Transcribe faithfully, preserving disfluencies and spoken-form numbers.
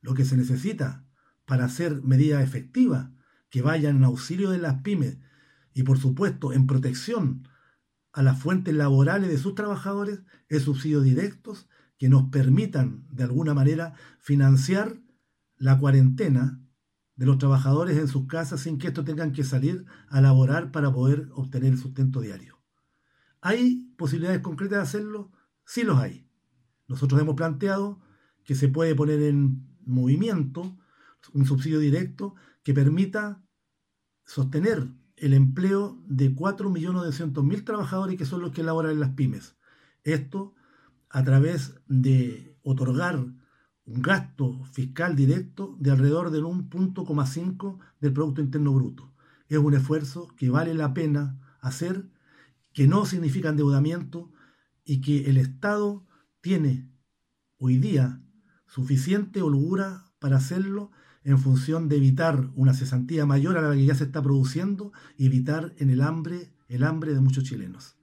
Lo que se necesita para hacer medidas efectivas que vayan en auxilio de las pymes y, por supuesto, en protección a las fuentes laborales de sus trabajadores, es subsidios directos que nos permitan, de alguna manera, financiar la cuarentena de los trabajadores en sus casas sin que estos tengan que salir a laborar para poder obtener el sustento diario. ¿Hay posibilidades concretas de hacerlo? Sí los hay. Nosotros hemos planteado que se puede poner en movimiento un subsidio directo que permita sostener el empleo de cuatro millones doscientos mil trabajadores que son los que laboran en las pymes. Esto a través de otorgar un gasto fiscal directo de alrededor del uno coma cinco del Producto Interno Bruto. Es un esfuerzo que vale la pena hacer, que no significa endeudamiento y que el Estado tiene hoy día suficiente holgura para hacerlo en función de evitar una cesantía mayor a la que ya se está produciendo y evitar en el hambre, el hambre de muchos chilenos.